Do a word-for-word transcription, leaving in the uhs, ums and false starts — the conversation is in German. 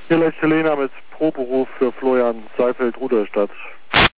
Hier Helena mit Proberuf für Florian Seifeld, Rudolstadt.